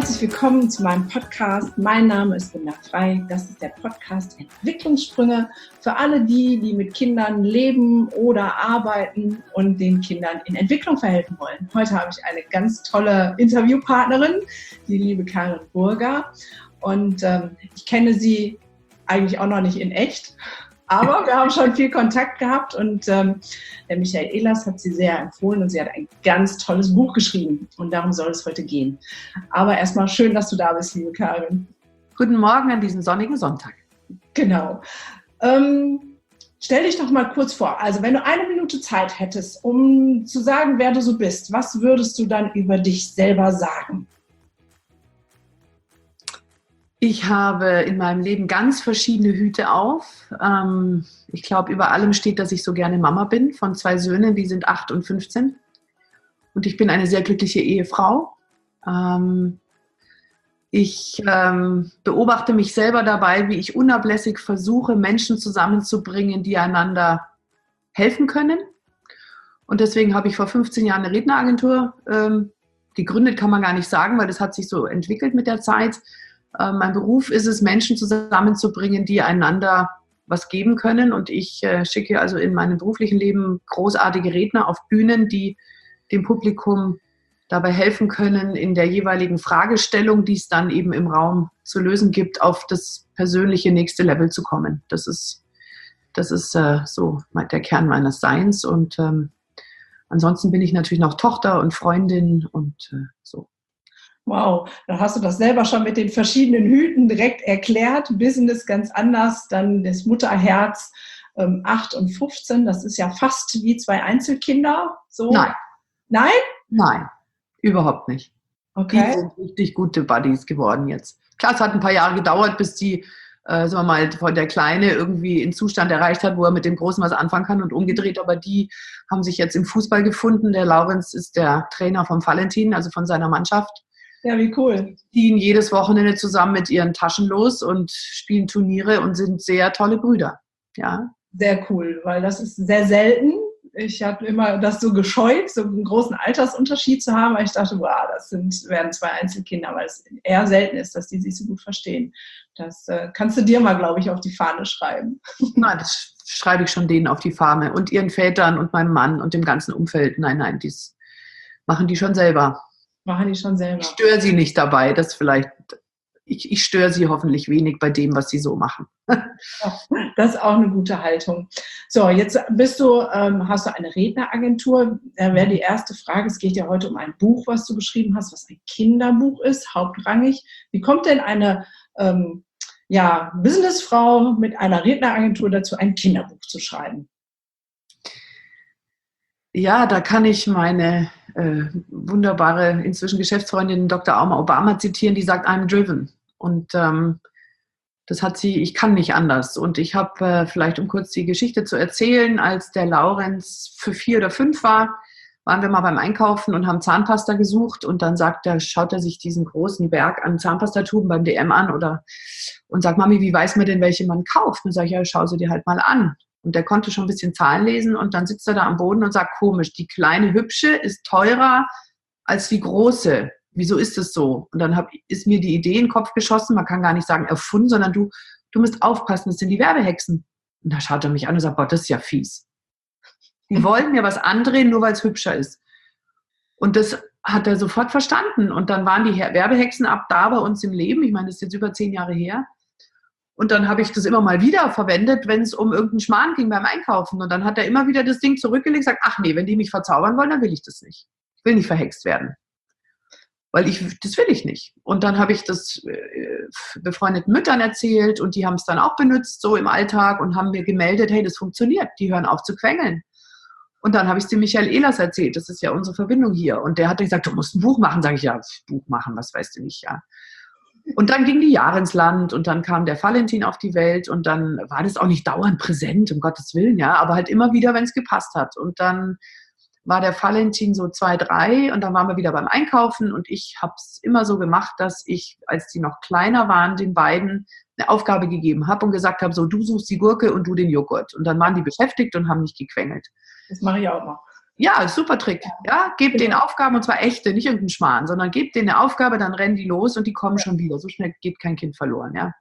herzlich willkommen zu meinem Podcast. Mein Name ist Linda Frei. Das ist der Podcast Entwicklungssprünge für alle die mit Kindern leben oder arbeiten und den Kindern in Entwicklung verhelfen wollen. Heute habe ich eine ganz tolle Interviewpartnerin, die liebe Karin Burger. Und ich kenne sie eigentlich auch noch nicht in echt. Aber wir haben schon viel Kontakt gehabt und der Michael Ehlers hat sie sehr empfohlen und sie hat ein ganz tolles Buch geschrieben und darum soll es heute gehen. Aber erstmal schön, dass du da bist, liebe Karin. Guten Morgen an diesem sonnigen Sonntag. Genau. Stell dich doch mal kurz vor. Also wenn du 1 Minute Zeit hättest, um zu sagen, wer du so bist, was würdest du dann über dich selber sagen? Ich habe in meinem Leben ganz verschiedene Hüte auf. Ich glaube, über allem steht, dass ich so gerne Mama bin von 2 Söhnen, die sind 8 und 15. Und ich bin eine sehr glückliche Ehefrau. Ich beobachte mich selber dabei, wie ich unablässig versuche, Menschen zusammenzubringen, die einander helfen können. Und deswegen habe ich vor 15 Jahren eine Redneragentur gegründet, kann man gar nicht sagen, weil das hat sich so entwickelt mit der Zeit. Mein Beruf ist es, Menschen zusammenzubringen, die einander was geben können. Und ich schicke also in meinem beruflichen Leben großartige Redner auf Bühnen, die dem Publikum dabei helfen können, in der jeweiligen Fragestellung, die es dann eben im Raum zu lösen gibt, auf das persönliche nächste Level zu kommen. Das ist so der Kern meines Seins. Und ansonsten bin ich natürlich noch Tochter und Freundin und so. Wow, dann hast du das selber schon mit den verschiedenen Hüten direkt erklärt. Business ganz anders, dann das Mutterherz 8 und 15. Das ist ja fast wie 2 Einzelkinder. So. Nein. Nein? Nein, überhaupt nicht. Okay. Die sind richtig gute Buddies geworden jetzt. Klar, es hat ein paar Jahre gedauert, bis die, sagen wir mal, von der Kleine irgendwie einen Zustand erreicht hat, wo er mit dem Großen was anfangen kann und umgedreht. Aber die haben sich jetzt im Fußball gefunden. Der Laurenz ist der Trainer vom Valentin, also von seiner Mannschaft. Ja, wie cool. Die ziehen jedes Wochenende zusammen mit ihren Taschen los und spielen Turniere und sind sehr tolle Brüder. Ja. Sehr cool, weil das ist sehr selten. Ich habe immer das so gescheut, so einen großen Altersunterschied zu haben, weil ich dachte, wow, werden 2 Einzelkinder, weil es eher selten ist, dass die sich so gut verstehen. Das kannst du dir mal, glaube ich, auf die Fahne schreiben. Nein, das schreibe ich schon denen auf die Fahne und ihren Vätern und meinem Mann und dem ganzen Umfeld. Nein, das machen die schon selber. Machen die schon selber. Ich störe sie nicht dabei, ich störe sie hoffentlich wenig bei dem, was sie so machen. Das ist auch eine gute Haltung. So, jetzt hast du eine Redneragentur. Da wäre die erste Frage, es geht ja heute um ein Buch, was du geschrieben hast, was ein Kinderbuch ist, hauptrangig. Wie kommt denn eine Businessfrau mit einer Redneragentur dazu, ein Kinderbuch zu schreiben? Ja, da kann ich meine wunderbare, inzwischen Geschäftsfreundin Dr. Alma Obama zitieren, die sagt, I'm driven. Und das hat sie, ich kann nicht anders. Und ich habe, vielleicht um kurz die Geschichte zu erzählen, als der Laurenz für 4 oder 5 war, waren wir mal beim Einkaufen und haben Zahnpasta gesucht und dann schaut er sich diesen großen Berg an Zahnpastatuben beim DM an und sagt, Mami, wie weiß man denn, welche man kauft? Und dann sage ich, ja, schau sie dir halt mal an. Und der konnte schon ein bisschen Zahlen lesen und dann sitzt er da am Boden und sagt, komisch, die kleine Hübsche ist teurer als die große. Wieso ist es so? Und dann ist mir die Idee in den Kopf geschossen, man kann gar nicht sagen erfunden, sondern du musst aufpassen, das sind die Werbehexen. Und da schaut er mich an und sagt, boah, das ist ja fies. Die wollen mir was andrehen, nur weil es hübscher ist. Und das hat er sofort verstanden. Und dann waren die Werbehexen ab da bei uns im Leben. Ich meine, das ist jetzt über 10 Jahre her. Und dann habe ich das immer mal wieder verwendet, wenn es um irgendeinen Schmarrn ging beim Einkaufen. Und dann hat er immer wieder das Ding zurückgelegt und gesagt, ach nee, wenn die mich verzaubern wollen, dann will ich das nicht. Ich will nicht verhext werden. Weil das will ich nicht. Und dann habe ich das befreundeten Müttern erzählt und die haben es dann auch benutzt, so im Alltag und haben mir gemeldet, hey, das funktioniert, die hören auf zu quengeln. Und dann habe ich es dem Michael Ehlers erzählt, das ist ja unsere Verbindung hier. Und der hat gesagt, du musst ein Buch machen. Sage ich, ja, Buch machen, was weißt du nicht, ja. Und dann ging die Jahre ins Land und dann kam der Valentin auf die Welt und dann war das auch nicht dauernd präsent, um Gottes Willen, ja, aber halt immer wieder, wenn es gepasst hat. Und dann war der Valentin so 2, 3 und dann waren wir wieder beim Einkaufen und ich habe es immer so gemacht, dass ich, als die noch kleiner waren, den beiden eine Aufgabe gegeben habe und gesagt habe, so, du suchst die Gurke und du den Joghurt. Und dann waren die beschäftigt und haben nicht gequengelt. Das mache ich auch mal. Ja, super Trick. Ja, gebt denen Genau. Aufgaben, und zwar echte, nicht irgendeinen Schmarrn, sondern gebt denen eine Aufgabe, dann rennen die los und die kommen schon wieder. So schnell geht kein Kind verloren, ja.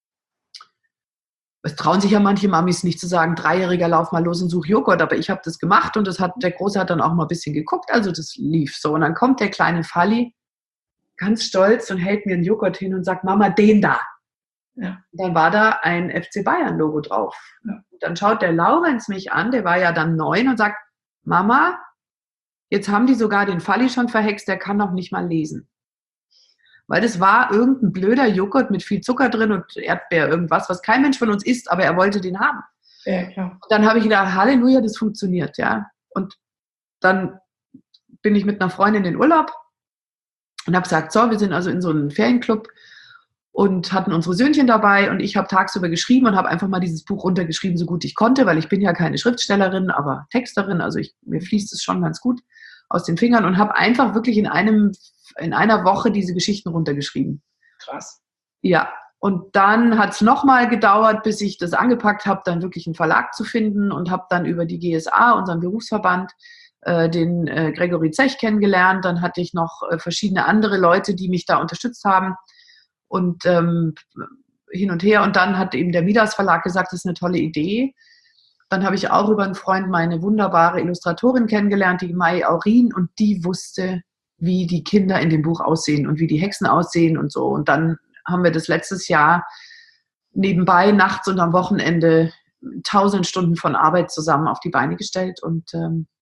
Es trauen sich ja manche Mamis nicht zu sagen, 3-Jähriger, lauf mal los und such Joghurt, aber ich habe das gemacht und der Große hat dann auch mal ein bisschen geguckt, also das lief so. Und dann kommt der kleine Falli ganz stolz und hält mir einen Joghurt hin und sagt, Mama, den da. Ja. Und dann war da ein FC Bayern-Logo drauf. Ja. Und dann schaut der Laurenz mich an, der war ja dann 9 und sagt, Mama, jetzt haben die sogar den Falli schon verhext, der kann noch nicht mal lesen. Weil das war irgendein blöder Joghurt mit viel Zucker drin und Erdbeer, irgendwas, was kein Mensch von uns isst, aber er wollte den haben. Ja, klar. Und dann habe ich gedacht, Halleluja, das funktioniert, ja. Und dann bin ich mit einer Freundin in den Urlaub und habe gesagt, so, wir sind also in so einem Ferienclub und hatten unsere Söhnchen dabei und ich habe tagsüber geschrieben und habe einfach mal dieses Buch runtergeschrieben, so gut ich konnte, weil ich bin ja keine Schriftstellerin, aber Texterin, also mir fließt es schon ganz gut aus den Fingern und habe einfach wirklich in einer Woche diese Geschichten runtergeschrieben. Krass. Ja, und dann hat es nochmal gedauert, bis ich das angepackt habe, dann wirklich einen Verlag zu finden und habe dann über die GSA, unseren Berufsverband, den Gregory Zech kennengelernt. Dann hatte ich noch verschiedene andere Leute, die mich da unterstützt haben und hin und her. Und dann hat eben der Midas Verlag gesagt, das ist eine tolle Idee. Dann habe ich auch über einen Freund meine wunderbare Illustratorin kennengelernt, die Mai Aurin, und die wusste, wie die Kinder in dem Buch aussehen und wie die Hexen aussehen und so. Und dann haben wir das letztes Jahr nebenbei, nachts und am Wochenende 1000 Stunden von Arbeit zusammen auf die Beine gestellt. Und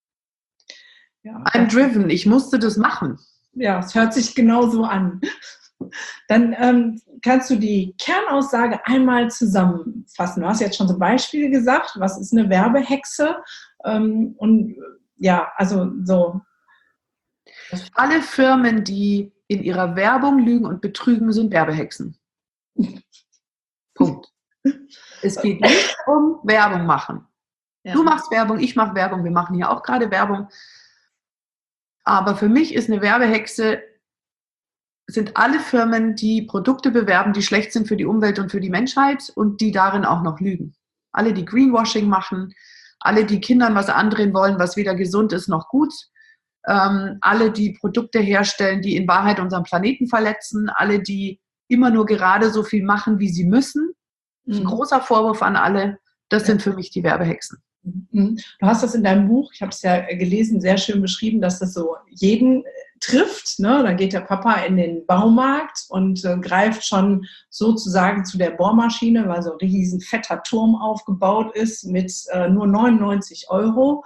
I'm driven. Ich musste das machen. Ja, es hört sich genauso an. Dann kannst du die Kernaussage einmal zusammenfassen. Du hast jetzt schon so Beispiele gesagt. Was ist eine Werbehexe? Und ja, also so. Alle Firmen, die in ihrer Werbung lügen und betrügen, sind Werbehexen. Punkt. Es geht nicht um Werbung machen. Ja. Du machst Werbung, ich mache Werbung, wir machen hier auch gerade Werbung. Aber für mich ist eine Werbehexe, sind alle Firmen, die Produkte bewerben, die schlecht sind für die Umwelt und für die Menschheit und die darin auch noch lügen. Alle, die Greenwashing machen, alle, die Kindern was andrehen wollen, was weder gesund ist noch gut, alle, die Produkte herstellen, die in Wahrheit unseren Planeten verletzen, alle, die immer nur gerade so viel machen, wie sie müssen. Das ist ein großer Vorwurf an alle. Das sind für mich die Werbehexen. Du hast das in deinem Buch, ich habe es ja gelesen, sehr schön beschrieben, dass das so jeden trifft. Ne? Dann geht der Papa in den Baumarkt und greift schon sozusagen zu der Bohrmaschine, weil so ein riesen fetter Turm aufgebaut ist mit nur 99 €.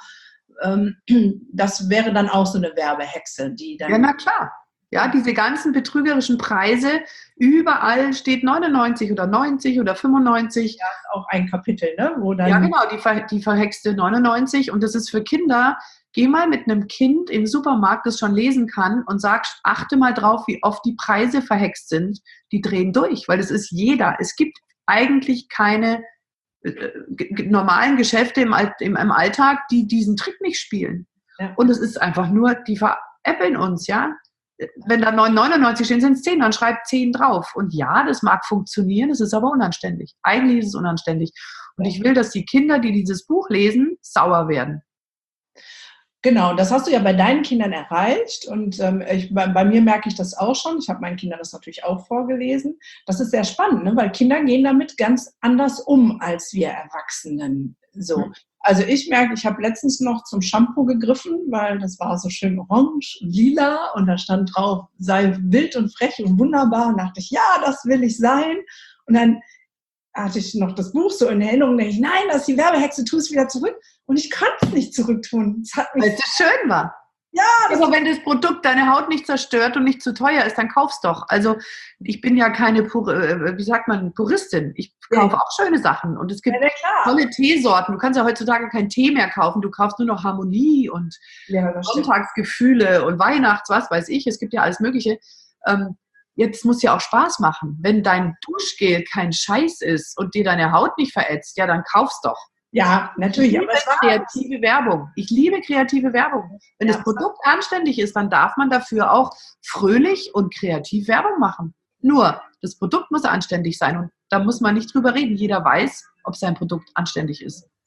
Das wäre dann auch so eine Werbehexe, die dann... Ja, na klar. Ja, diese ganzen betrügerischen Preise, überall steht 99 oder 90 oder 95. Ja, auch ein Kapitel, ne? Wo dann ja, genau, die verhexte 99. Und das ist für Kinder. Geh mal mit einem Kind in den Supermarkt, das schon lesen kann, und sag, achte mal drauf, wie oft die Preise verhext sind. Die drehen durch, weil das ist jeder. Es gibt eigentlich keine normalen Geschäfte im Alltag, die diesen Trick nicht spielen. Ja. Und es ist einfach nur, die veräppeln uns, ja. Wenn da 9,99 stehen, sind es 10, dann schreibt 10 drauf. Und ja, das mag funktionieren, es ist aber unanständig. Eigentlich ist es unanständig. Und ich will, dass die Kinder, die dieses Buch lesen, sauer werden. Genau, das hast du ja bei deinen Kindern erreicht und bei mir merke ich das auch schon. Ich habe meinen Kindern das natürlich auch vorgelesen. Das ist sehr spannend, ne? Weil Kinder gehen damit ganz anders um als wir Erwachsenen. So. Also ich merke, ich habe letztens noch zum Shampoo gegriffen, weil das war so schön orange und lila und da stand drauf, sei wild und frech und wunderbar. Und dachte ich, ja, das will ich sein. Und dann hatte ich noch das Buch so in Erinnerung, denke ich, nein, das ist die Werbehexe, tu es wieder zurück. Und ich konnte es nicht zurücktun. Weil es so schön war. Ja. Aber wenn das Produkt deine Haut nicht zerstört und nicht zu teuer ist, dann kauf's doch. Also ich bin ja keine Puristin. Ich kaufe auch schöne Sachen. Und es gibt tolle Teesorten. Du kannst ja heutzutage keinen Tee mehr kaufen. Du kaufst nur noch Harmonie und Sonntagsgefühle und Weihnachts, was weiß ich. Es gibt ja alles Mögliche. Jetzt muss ja auch Spaß machen. Wenn dein Duschgel kein Scheiß ist und dir deine Haut nicht verätzt, ja, dann kauf's doch. Ja, natürlich. Aber es war kreative Werbung. Ich liebe kreative Werbung. Wenn das Produkt anständig ist, dann darf man dafür auch fröhlich und kreativ Werbung machen. Nur, das Produkt muss anständig sein und da muss man nicht drüber reden. Jeder weiß, ob sein Produkt anständig ist.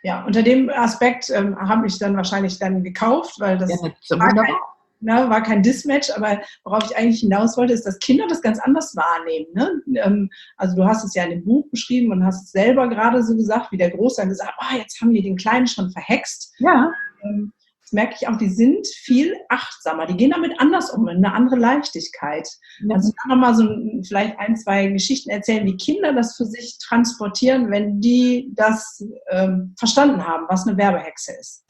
Ja, unter dem Aspekt habe ich dann wahrscheinlich dann gekauft, weil das so wunderbar. War kein Dismatch, aber worauf ich eigentlich hinaus wollte, ist, dass Kinder das ganz anders wahrnehmen. Ne? Also du hast es ja in dem Buch beschrieben und hast es selber gerade so gesagt, wie der Große dann gesagt hat, jetzt haben die den Kleinen schon verhext. Ja. Das merke ich auch, die sind viel achtsamer, die gehen damit anders um, in eine andere Leichtigkeit. Ja. Also ich kann nochmal so vielleicht 1, 2 Geschichten erzählen, wie Kinder das für sich transportieren, wenn die das verstanden haben, was eine Werbehexe ist.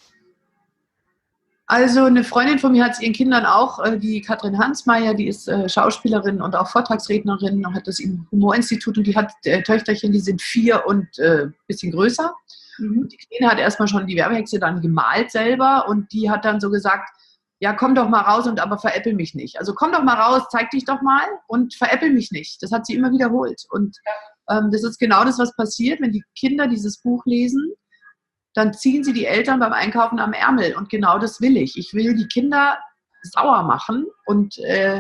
Also eine Freundin von mir hat es ihren Kindern auch, die Katrin Hansmeier, die ist Schauspielerin und auch Vortragsrednerin, hat das im Humorinstitut und die hat Töchterchen, die sind 4 und ein bisschen größer. Und die Kleine hat erstmal schon die Werbehexe dann gemalt selber und die hat dann so gesagt, ja komm doch mal raus und aber veräppel mich nicht. Also komm doch mal raus, zeig dich doch mal und veräppel mich nicht. Das hat sie immer wiederholt. Und das ist genau das, was passiert, wenn die Kinder dieses Buch lesen. Dann ziehen sie die Eltern beim Einkaufen am Ärmel. Und genau das will ich. Ich will die Kinder sauer machen. Und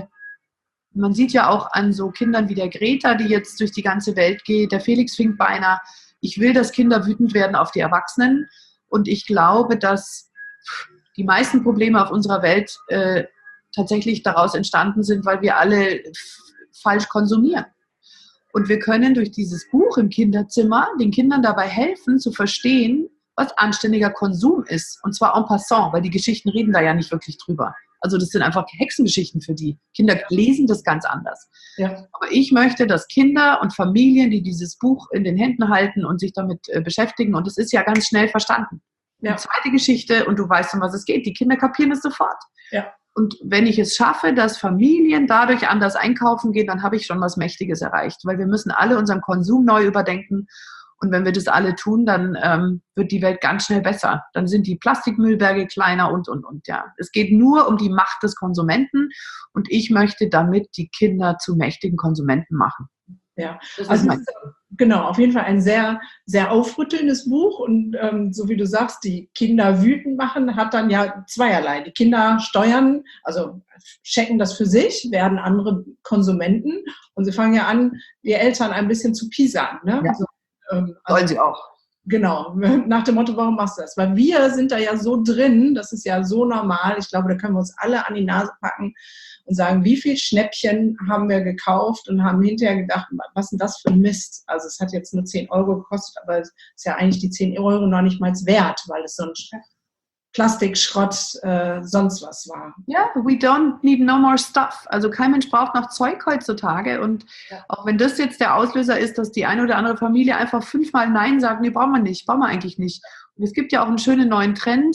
man sieht ja auch an so Kindern wie der Greta, die jetzt durch die ganze Welt geht, der Felix Finkbeiner. Ich will, dass Kinder wütend werden auf die Erwachsenen. Und ich glaube, dass die meisten Probleme auf unserer Welt tatsächlich daraus entstanden sind, weil wir alle falsch konsumieren. Und wir können durch dieses Buch im Kinderzimmer den Kindern dabei helfen, zu verstehen, was anständiger Konsum ist. Und zwar en passant, weil die Geschichten reden da ja nicht wirklich drüber. Also das sind einfach Hexengeschichten für die. Kinder lesen das ganz anders. Ja. Aber ich möchte, dass Kinder und Familien, die dieses Buch in den Händen halten und sich damit beschäftigen, und es ist ja ganz schnell verstanden. Ja. Die zweite Geschichte, und du weißt, um was es geht, die Kinder kapieren es sofort. Ja. Und wenn ich es schaffe, dass Familien dadurch anders einkaufen gehen, dann habe ich schon was Mächtiges erreicht. Weil wir müssen alle unseren Konsum neu überdenken. Und wenn wir das alle tun, dann wird die Welt ganz schnell besser. Dann sind die Plastikmüllberge kleiner und. Ja. Es geht nur um die Macht des Konsumenten. Und ich möchte damit die Kinder zu mächtigen Konsumenten machen. Ja, also genau, auf jeden Fall ein sehr, sehr aufrüttelndes Buch und so wie du sagst, die Kinder wütend machen, hat dann ja zweierlei. Die Kinder steuern, also checken das für sich, werden andere Konsumenten und sie fangen ja an, die Eltern ein bisschen zu piesern. Ne? Ja. Sollen sie auch. Genau, nach dem Motto, warum machst du das? Weil wir sind da ja so drin, das ist ja so normal, ich glaube, da können wir uns alle an die Nase packen und sagen, wie viel Schnäppchen haben wir gekauft und haben hinterher gedacht, was ist denn das für ein Mist? Also es hat jetzt nur 10 Euro gekostet, aber es ist ja eigentlich die 10 Euro noch nicht mal wert, weil es so ein Plastikschrott sonst was war. Ja, we don't need no more stuff. Also kein Mensch braucht noch Zeug heutzutage. Und auch wenn das jetzt der Auslöser ist, dass die eine oder andere Familie einfach 5-mal Nein sagt, nee, brauchen wir nicht, brauchen wir eigentlich nicht. Und es gibt ja auch einen schönen neuen Trend.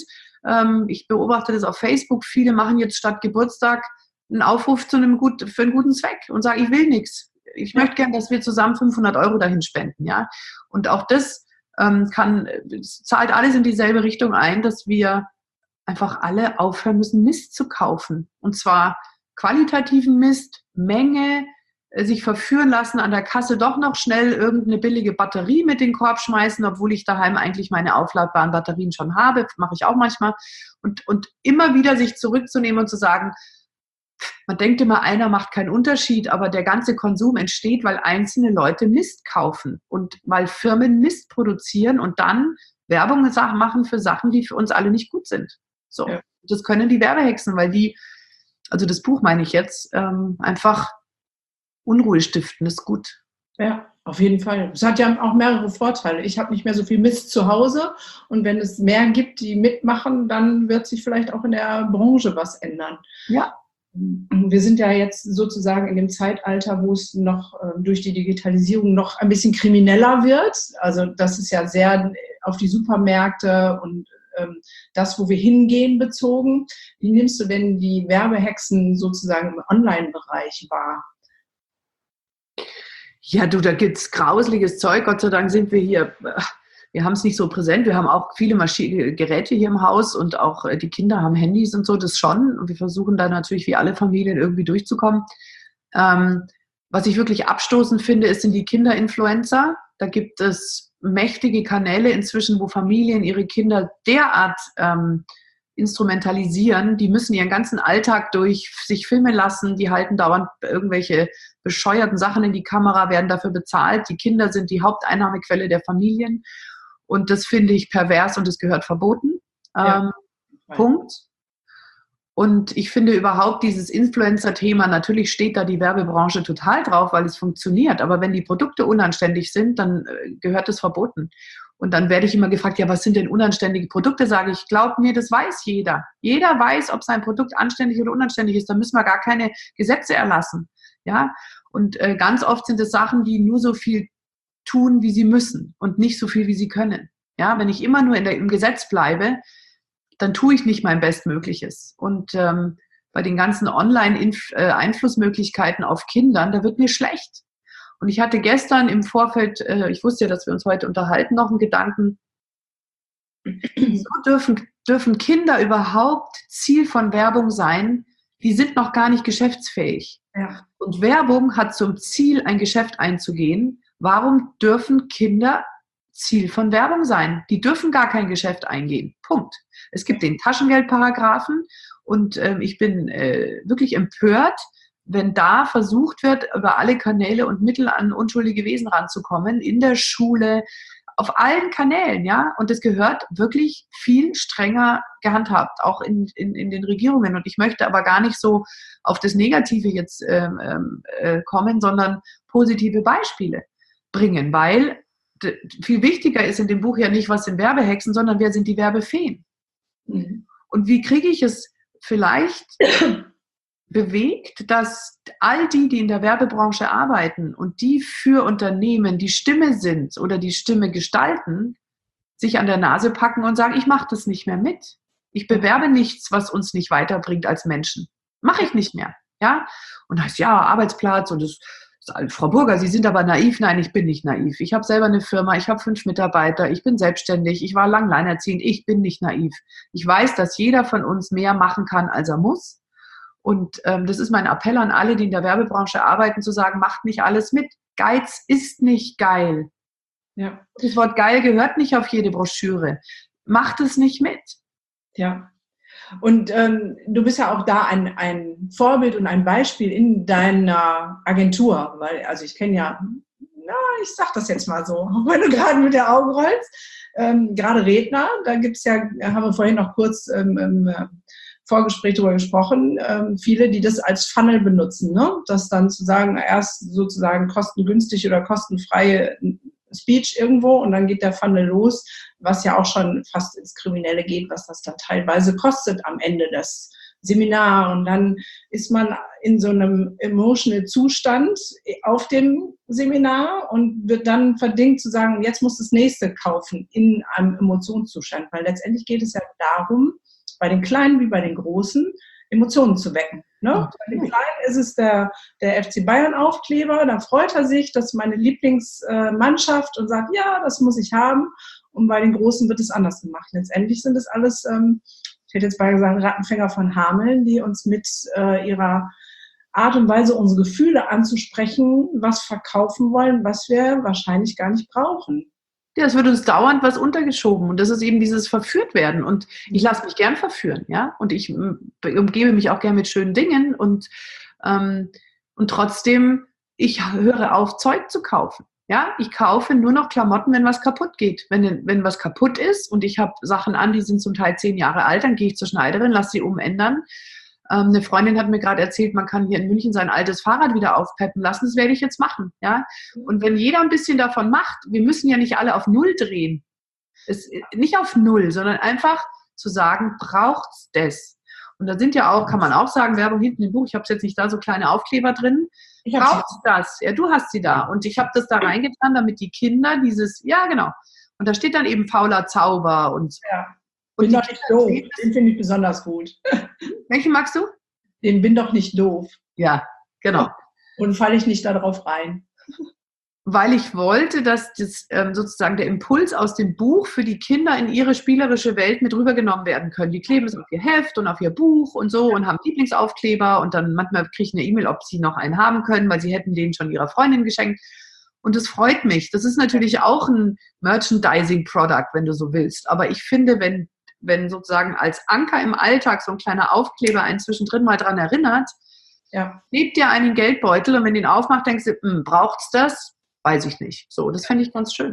Ich beobachte das auf Facebook. Viele machen jetzt statt Geburtstag einen Aufruf für einen guten Zweck und sagen, ich will nichts. Ich möchte gern, dass wir zusammen 500 Euro dahin spenden. Ja? Und auch das zahlt alles in dieselbe Richtung ein, dass wir einfach alle aufhören müssen, Mist zu kaufen. Und zwar qualitativen Mist, Menge, sich verführen lassen, an der Kasse doch noch schnell irgendeine billige Batterie mit in den Korb schmeißen, obwohl ich daheim eigentlich meine aufladbaren Batterien schon habe, mache ich auch manchmal. Und immer wieder sich zurückzunehmen und zu sagen, man denkt immer, einer macht keinen Unterschied, aber der ganze Konsum entsteht, weil einzelne Leute Mist kaufen und weil Firmen Mist produzieren und dann Werbung machen für Sachen, die für uns alle nicht gut sind. So, ja. Das können die Werbehexen, weil die, also das Buch meine ich jetzt, einfach Unruhe stiften, ist gut. Ja, auf jeden Fall. Es hat ja auch mehrere Vorteile. Ich habe nicht mehr so viel Mist zu Hause und wenn es mehr gibt, die mitmachen, dann wird sich vielleicht auch in der Branche was ändern. Ja. Wir sind ja jetzt sozusagen in dem Zeitalter, wo es noch durch die Digitalisierung noch ein bisschen krimineller wird. Also das ist ja sehr auf die Supermärkte und das, wo wir hingehen, bezogen. Wie nimmst du denn die Werbehexen sozusagen im Online-Bereich wahr? Ja, du, da gibt es grauseliges Zeug. Gott sei Dank sind wir hier, wir haben es nicht so präsent. Wir haben auch viele Geräte hier im Haus und auch die Kinder haben Handys und so, das schon. Und wir versuchen da natürlich wie alle Familien irgendwie durchzukommen. Was ich wirklich abstoßend finde, sind die Kinderinfluencer. Da gibt es mächtige Kanäle inzwischen, wo Familien ihre Kinder derart instrumentalisieren. Die müssen ihren ganzen Alltag durch sich filmen lassen. Die halten dauernd irgendwelche bescheuerten Sachen in die Kamera, werden dafür bezahlt. Die Kinder sind die Haupteinnahmequelle der Familien. Und das finde ich pervers und es gehört verboten. Ja. Punkt. Und ich finde überhaupt dieses Influencer-Thema, natürlich steht da die Werbebranche total drauf, weil es funktioniert. Aber wenn die Produkte unanständig sind, dann gehört es verboten. Und dann werde ich immer gefragt, ja, was sind denn unanständige Produkte? Sage ich, glaub mir, das weiß jeder. Jeder weiß, ob sein Produkt anständig oder unanständig ist. Da müssen wir gar keine Gesetze erlassen. Ja? Und ganz oft sind es Sachen, die nur so viel tun, wie sie müssen und nicht so viel, wie sie können. Ja? Wenn ich immer nur im Gesetz bleibe, dann tue ich nicht mein Bestmögliches. Und bei den ganzen Online-Einflussmöglichkeiten auf Kindern, da wird mir schlecht. Und ich hatte gestern im Vorfeld, ich wusste ja, dass wir uns heute unterhalten, noch einen Gedanken, wieso dürfen Kinder überhaupt Ziel von Werbung sein? Die sind noch gar nicht geschäftsfähig. Ja. Und Werbung hat zum Ziel, ein Geschäft einzugehen. Warum dürfen Kinder Ziel von Werbung sein? Die dürfen gar kein Geschäft eingehen. Punkt. Es gibt den Taschengeldparagraphen und ich bin wirklich empört, wenn da versucht wird, über alle Kanäle und Mittel an unschuldige Wesen ranzukommen, in der Schule, auf allen Kanälen, ja. Und es gehört wirklich viel strenger gehandhabt, auch in den Regierungen. Und ich möchte aber gar nicht so auf das Negative jetzt kommen, sondern positive Beispiele bringen, weil viel wichtiger ist in dem Buch ja nicht, was sind Werbehexen, sondern wer sind die Werbefeen. Mhm. Und wie kriege ich es vielleicht bewegt, dass all die in der Werbebranche arbeiten und die für Unternehmen die Stimme sind oder die Stimme gestalten, sich an der Nase packen und sagen, ich mache das nicht mehr mit. Ich bewerbe nichts, was uns nicht weiterbringt als Menschen. Mache ich nicht mehr. Ja? Und heißt, ja, Arbeitsplatz und das, Frau Burger, Sie sind aber naiv. Nein, ich bin nicht naiv. Ich habe selber eine Firma, ich habe 5 Mitarbeiter, ich bin selbstständig, ich war lang alleinerziehend, ich bin nicht naiv. Ich weiß, dass jeder von uns mehr machen kann, als er muss. Und das ist mein Appell an alle, die in der Werbebranche arbeiten, zu sagen, macht nicht alles mit. Geiz ist nicht geil. Ja. Das Wort geil gehört nicht auf jede Broschüre. Macht es nicht mit. Ja. Und du bist ja auch da ein Vorbild und ein Beispiel in deiner Agentur, weil, also ich kenne ja, ich sag das jetzt mal so, wenn du gerade mit der Augen rollst, gerade Redner, da gibt's ja, haben wir vorhin noch kurz Vorgespräch darüber gesprochen, viele, die das als Funnel benutzen, ne? Das dann zu sagen, erst sozusagen kostengünstig oder kostenfreie Speech irgendwo und dann geht der Funnel los, was ja auch schon fast ins Kriminelle geht, was das dann teilweise kostet am Ende des Seminars. Und dann ist man in so einem emotional Zustand auf dem Seminar und wird dann verdingt zu sagen, jetzt muss das nächste kaufen in einem Emotionszustand, weil letztendlich geht es ja darum, bei den Kleinen wie bei den Großen, Emotionen zu wecken. Ne? Bei den Kleinen ist es der FC Bayern-Aufkleber, da freut er sich, das ist meine Lieblingsmannschaft und sagt, ja, das muss ich haben. Und bei den Großen wird es anders gemacht. Letztendlich sind es alles, ich hätte jetzt mal gesagt, Rattenfänger von Hameln, die uns mit ihrer Art und Weise, unsere Gefühle anzusprechen, was verkaufen wollen, was wir wahrscheinlich gar nicht brauchen. Ja, es wird uns dauernd was untergeschoben und das ist eben dieses Verführtwerden und ich lasse mich gern verführen, ja, und ich umgebe mich auch gern mit schönen Dingen und trotzdem, ich höre auf, Zeug zu kaufen, ja, ich kaufe nur noch Klamotten, wenn was kaputt geht, wenn was kaputt ist und ich habe Sachen an, die sind zum Teil 10 Jahre alt, dann gehe ich zur Schneiderin, lasse sie umändern. Eine Freundin hat mir gerade erzählt, man kann hier in München sein altes Fahrrad wieder aufpeppen lassen. Das werde ich jetzt machen. Ja? Und wenn jeder ein bisschen davon macht, wir müssen ja nicht alle auf Null drehen. Nicht auf Null, sondern einfach zu sagen, braucht's das? Und da sind ja auch, kann man auch sagen, Werbung hinten im Buch, ich habe jetzt nicht da so kleine Aufkleber drin. Braucht's das? Ja, du hast sie da. Und ich habe das da reingetan, damit die Kinder ja genau. Und da steht dann eben fauler Zauber und ja. Bin doch nicht doof. Den finde ich besonders gut. Welchen magst du? Den bin doch nicht doof. Ja, genau. Und falle ich nicht darauf rein. Weil ich wollte, dass das sozusagen der Impuls aus dem Buch für die Kinder in ihre spielerische Welt mit rübergenommen werden können. Die kleben es auf ihr Heft und auf ihr Buch und so und haben Lieblingsaufkleber und dann manchmal kriege ich eine E-Mail, ob sie noch einen haben können, weil sie hätten den schon ihrer Freundin geschenkt. Und das freut mich. Das ist natürlich auch ein Merchandising-Product, wenn du so willst. Aber ich finde, wenn sozusagen als Anker im Alltag so ein kleiner Aufkleber einen zwischendrin mal dran erinnert, ja, lebt dir einen Geldbeutel und wenn du ihn aufmacht, denkst du, braucht's das? Weiß ich nicht. So, das fände ich ganz schön.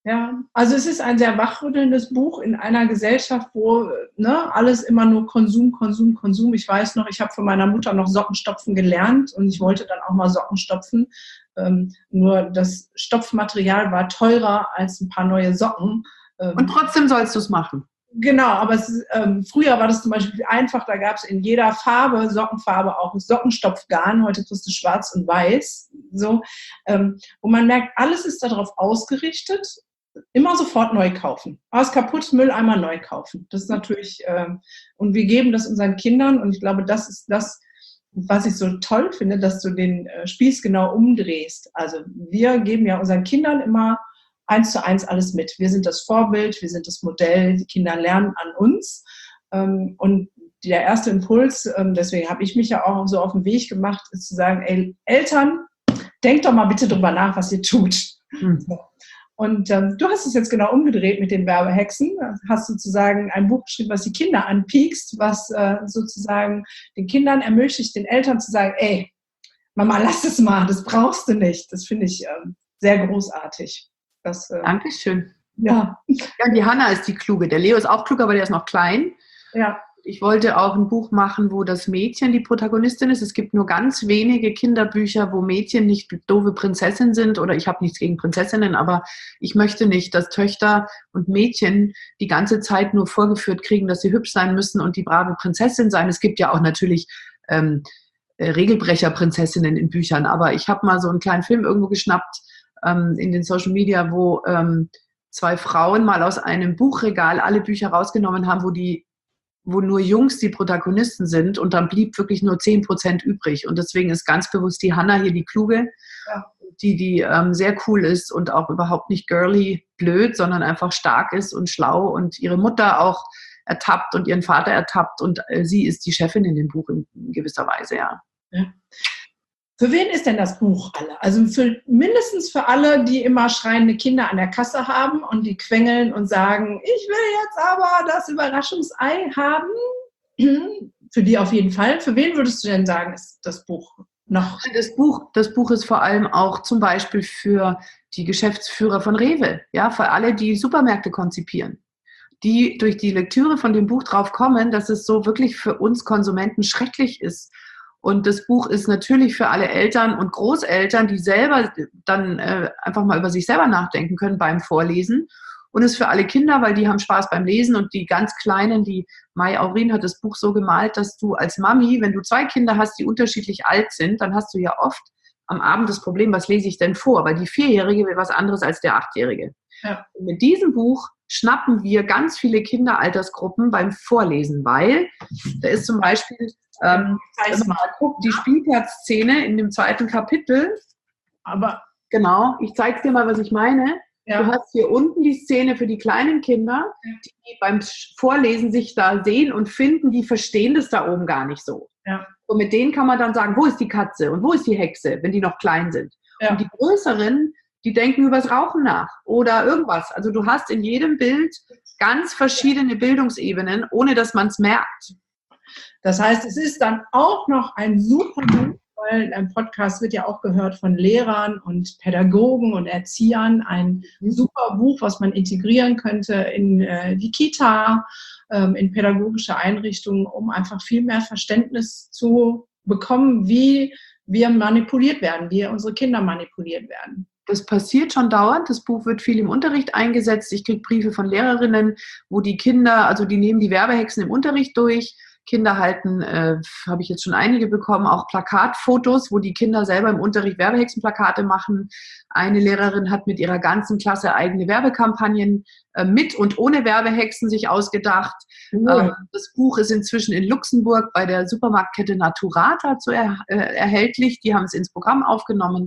Ja, also es ist ein sehr wachrüttelndes Buch in einer Gesellschaft, wo alles immer nur Konsum, Konsum, Konsum. Ich weiß noch, ich habe von meiner Mutter noch Sockenstopfen gelernt und ich wollte dann auch mal Socken stopfen. Nur das Stopfmaterial war teurer als ein paar neue Socken. Und trotzdem sollst du es machen. Genau, aber früher war das zum Beispiel einfach, da gab es in jeder Farbe, Sockenfarbe auch Sockenstopfgarn, heute kriegst du schwarz und weiß, so. Wo man merkt, alles ist darauf ausgerichtet, immer sofort neu kaufen. Alles kaputt, Mülleimer neu kaufen. Das ist natürlich, und wir geben das unseren Kindern und ich glaube, das ist das, was ich so toll finde, dass du den Spieß genau umdrehst. Also wir geben ja unseren Kindern immer 1:1 alles mit. Wir sind das Vorbild, wir sind das Modell, die Kinder lernen an uns. Und der erste Impuls, deswegen habe ich mich ja auch so auf den Weg gemacht, ist zu sagen, ey, Eltern, denkt doch mal bitte drüber nach, was ihr tut. So. Und du hast es jetzt genau umgedreht mit den Werbehexen. Hast sozusagen ein Buch geschrieben, was die Kinder anpiekst, was sozusagen den Kindern ermöglicht, den Eltern zu sagen, ey, Mama, lass es mal, das brauchst du nicht. Das finde ich sehr großartig. Dankeschön. Ja. Ja, die Hanna ist die Kluge. Der Leo ist auch klug, aber der ist noch klein. Ja. Ich wollte auch ein Buch machen, wo das Mädchen die Protagonistin ist. Es gibt nur ganz wenige Kinderbücher, wo Mädchen nicht doofe Prinzessinnen sind. Oder ich habe nichts gegen Prinzessinnen, aber ich möchte nicht, dass Töchter und Mädchen die ganze Zeit nur vorgeführt kriegen, dass sie hübsch sein müssen und die brave Prinzessin sein. Es gibt ja auch natürlich Regelbrecher-Prinzessinnen in Büchern. Aber ich habe mal so einen kleinen Film irgendwo geschnappt in den Social Media, wo 2 Frauen mal aus einem Buchregal alle Bücher rausgenommen haben, wo nur Jungs die Protagonisten sind und dann blieb wirklich nur 10% übrig. Und deswegen ist ganz bewusst die Hanna hier die Kluge, ja, die sehr cool ist und auch überhaupt nicht girly blöd, sondern einfach stark ist und schlau und ihre Mutter auch ertappt und ihren Vater ertappt und sie ist die Chefin in dem Buch in gewisser Weise, ja. Ja. Für wen ist denn das Buch alle? Also mindestens für alle, die immer schreiende Kinder an der Kasse haben und die quengeln und sagen, ich will jetzt aber das Überraschungsei haben. Für die auf jeden Fall. Für wen würdest du denn sagen, ist das Buch noch? Das Buch ist vor allem auch zum Beispiel für die Geschäftsführer von Rewe, ja, für alle, die Supermärkte konzipieren, die durch die Lektüre von dem Buch drauf kommen, dass es so wirklich für uns Konsumenten schrecklich ist. Und das Buch ist natürlich für alle Eltern und Großeltern, die selber dann einfach mal über sich selber nachdenken können beim Vorlesen. Und ist für alle Kinder, weil die haben Spaß beim Lesen. Und die ganz Kleinen, die Mai Aurin hat das Buch so gemalt, dass du als Mami, wenn du 2 Kinder hast, die unterschiedlich alt sind, dann hast du ja oft am Abend das Problem, was lese ich denn vor? Weil die 4-Jährige will was anderes als der 8-Jährige. Ja. Und mit diesem Buch schnappen wir ganz viele Kinderaltersgruppen beim Vorlesen, weil da ist zum Beispiel, wenn man mal guckt, die Spielplatzszene in dem 2. Kapitel, aber genau, ich zeige dir mal, was ich meine. Ja. Du hast hier unten die Szene für die kleinen Kinder, die beim Vorlesen sich da sehen und finden, die verstehen das da oben gar nicht so. Ja. Und mit denen kann man dann sagen, wo ist die Katze und wo ist die Hexe, wenn die noch klein sind. Ja. Und die Größeren, die denken über das Rauchen nach oder irgendwas. Also du hast in jedem Bild ganz verschiedene Bildungsebenen, ohne dass man es merkt. Das heißt, es ist dann auch noch ein super Buch, weil ein Podcast wird ja auch gehört von Lehrern und Pädagogen und Erziehern. Ein super Buch, was man integrieren könnte in die Kita, in pädagogische Einrichtungen, um einfach viel mehr Verständnis zu bekommen, wie wir manipuliert werden, wie unsere Kinder manipuliert werden. Das passiert schon dauernd. Das Buch wird viel im Unterricht eingesetzt. Ich kriege Briefe von Lehrerinnen, wo die Kinder, also die nehmen die Werbehexen im Unterricht durch. Kinder halten, habe ich jetzt schon einige bekommen, auch Plakatfotos, wo die Kinder selber im Unterricht Werbehexenplakate machen. Eine Lehrerin hat mit ihrer ganzen Klasse eigene Werbekampagnen mit und ohne Werbehexen sich ausgedacht. Das Buch ist inzwischen in Luxemburg bei der Supermarktkette Naturata erhältlich. Die haben es ins Programm aufgenommen.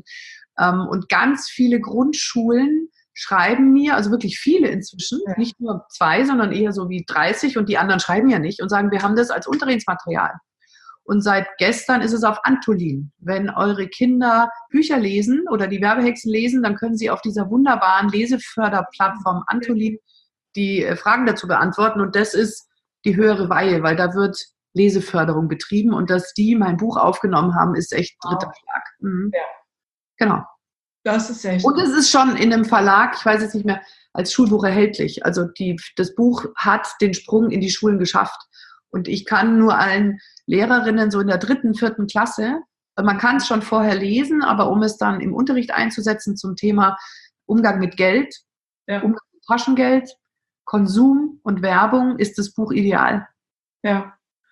Und ganz viele Grundschulen schreiben mir, also wirklich viele inzwischen, nicht nur 2, sondern eher so wie 30 und die anderen schreiben ja nicht und sagen, wir haben das als Unterrichtsmaterial. Und seit gestern ist es auf Antolin. Wenn eure Kinder Bücher lesen oder die Werbehexen lesen, dann können sie auf dieser wunderbaren Leseförderplattform Antolin die Fragen dazu beantworten und das ist die höhere Weihe, weil da wird Leseförderung betrieben und dass die mein Buch aufgenommen haben, ist echt dritter Schlag. Mhm. Ja. Genau. Das ist echt. Und es ist schon in einem Verlag, ich weiß jetzt nicht mehr, als Schulbuch erhältlich. Also das Buch hat den Sprung in die Schulen geschafft. Und ich kann nur allen Lehrerinnen so in der 3., 4. Klasse, man kann es schon vorher lesen, aber um es dann im Unterricht einzusetzen zum Thema Umgang mit Geld, Umgang mit Taschengeld, Konsum und Werbung, ist das Buch ideal. Ja.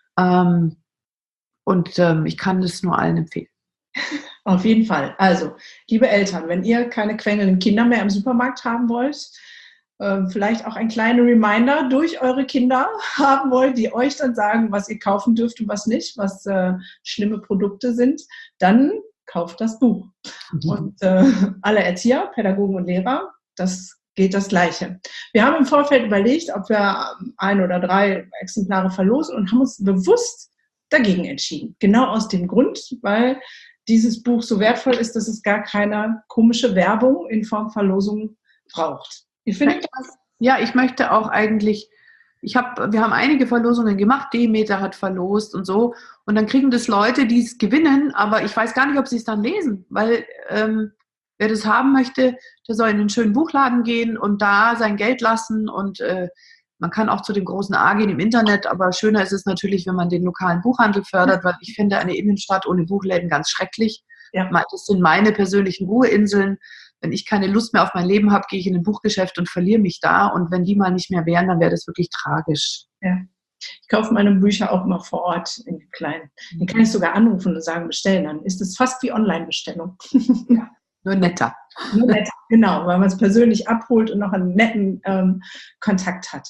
Ich kann es nur allen empfehlen. Auf jeden Fall. Also, liebe Eltern, wenn ihr keine quengelnden Kinder mehr im Supermarkt haben wollt, vielleicht auch ein kleiner Reminder durch eure Kinder haben wollt, die euch dann sagen, was ihr kaufen dürft und was nicht, was schlimme Produkte sind, dann kauft das Buch. Und alle Erzieher, Pädagogen und Lehrer, das geht das Gleiche. Wir haben im Vorfeld überlegt, ob wir 1 oder 3 Exemplare verlosen und haben uns bewusst dagegen entschieden. Genau aus dem Grund, weil dieses Buch so wertvoll ist, dass es gar keine komische Werbung in Form Verlosung braucht. Ihr findet das? Ja, ich möchte auch eigentlich, wir haben einige Verlosungen gemacht, Demeter hat verlost und so, und dann kriegen das Leute, die es gewinnen, aber ich weiß gar nicht, ob sie es dann lesen, weil wer das haben möchte, der soll in einen schönen Buchladen gehen und da sein Geld lassen und man kann auch zu dem großen A gehen im Internet, aber schöner ist es natürlich, wenn man den lokalen Buchhandel fördert, weil ich finde eine Innenstadt ohne Buchläden ganz schrecklich. Ja. Das sind meine persönlichen Ruheinseln. Wenn ich keine Lust mehr auf mein Leben habe, gehe ich in ein Buchgeschäft und verliere mich da. Und wenn die mal nicht mehr wären, dann wäre das wirklich tragisch. Ja. Ich kaufe meine Bücher auch immer vor Ort in den kleinen. Den kann ich sogar anrufen und sagen, bestellen. Dann ist es fast wie Online-Bestellung. Ja. Nur netter. Nur netter, genau, weil man es persönlich abholt und noch einen netten Kontakt hat.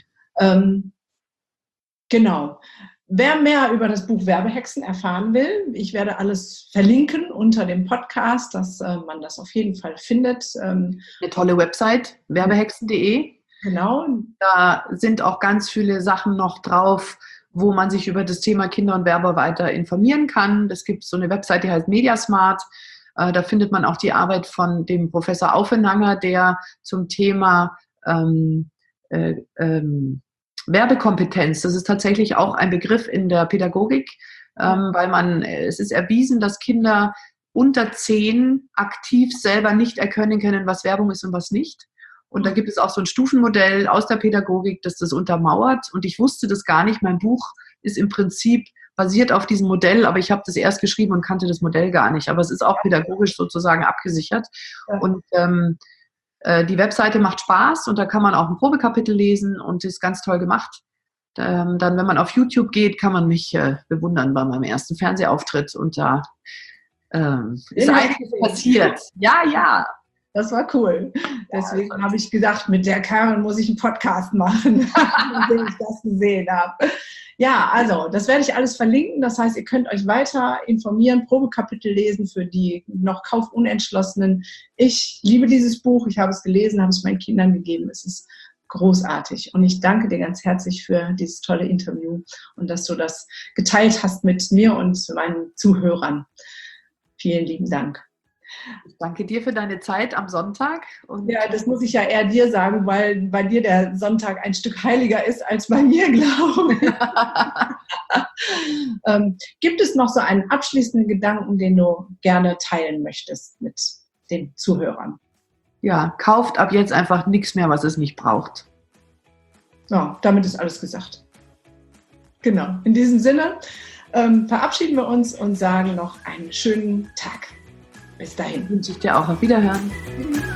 Genau. Wer mehr über das Buch Werbehexen erfahren will, ich werde alles verlinken unter dem Podcast, dass man das auf jeden Fall findet. Eine tolle Website, werbehexen.de. Genau. Da sind auch ganz viele Sachen noch drauf, wo man sich über das Thema Kinder und Werber weiter informieren kann. Es gibt so eine Website, die heißt Mediasmart. Da findet man auch die Arbeit von dem Professor Aufenanger, der zum Thema Werbekompetenz, das ist tatsächlich auch ein Begriff in der Pädagogik, weil es ist erwiesen, dass Kinder unter 10 aktiv selber nicht erkennen können, was Werbung ist und was nicht. Und da gibt es auch so ein Stufenmodell aus der Pädagogik, das das untermauert. Und ich wusste das gar nicht. Mein Buch ist im Prinzip basiert auf diesem Modell, aber ich habe das erst geschrieben und kannte das Modell gar nicht. Aber es ist auch pädagogisch sozusagen abgesichert. Ja. Und die Webseite macht Spaß und da kann man auch ein Probekapitel lesen und ist ganz toll gemacht. Dann, wenn man auf YouTube geht, kann man mich bewundern bei meinem ersten Fernsehauftritt und da ist einiges passiert. Ja. Das war cool. Deswegen habe ich gedacht, mit der Karen muss ich einen Podcast machen, nachdem ich das gesehen habe. Ja, also, das werde ich alles verlinken. Das heißt, ihr könnt euch weiter informieren, Probekapitel lesen für die noch kaufunentschlossenen. Ich liebe dieses Buch. Ich habe es gelesen, habe es meinen Kindern gegeben. Es ist großartig. Und ich danke dir ganz herzlich für dieses tolle Interview und dass du das geteilt hast mit mir und meinen Zuhörern. Vielen lieben Dank. Ich danke dir für deine Zeit am Sonntag. Und ja, das muss ich ja eher dir sagen, weil bei dir der Sonntag ein Stück heiliger ist als bei mir, glaube ich. Gibt es noch so einen abschließenden Gedanken, den du gerne teilen möchtest mit den Zuhörern? Ja, kauft ab jetzt einfach nichts mehr, was es nicht braucht. Ja, damit ist alles gesagt. Genau. In diesem Sinne verabschieden wir uns und sagen noch einen schönen Tag. Bis dahin. Wünsche ich dir auch. Auf Wiederhören.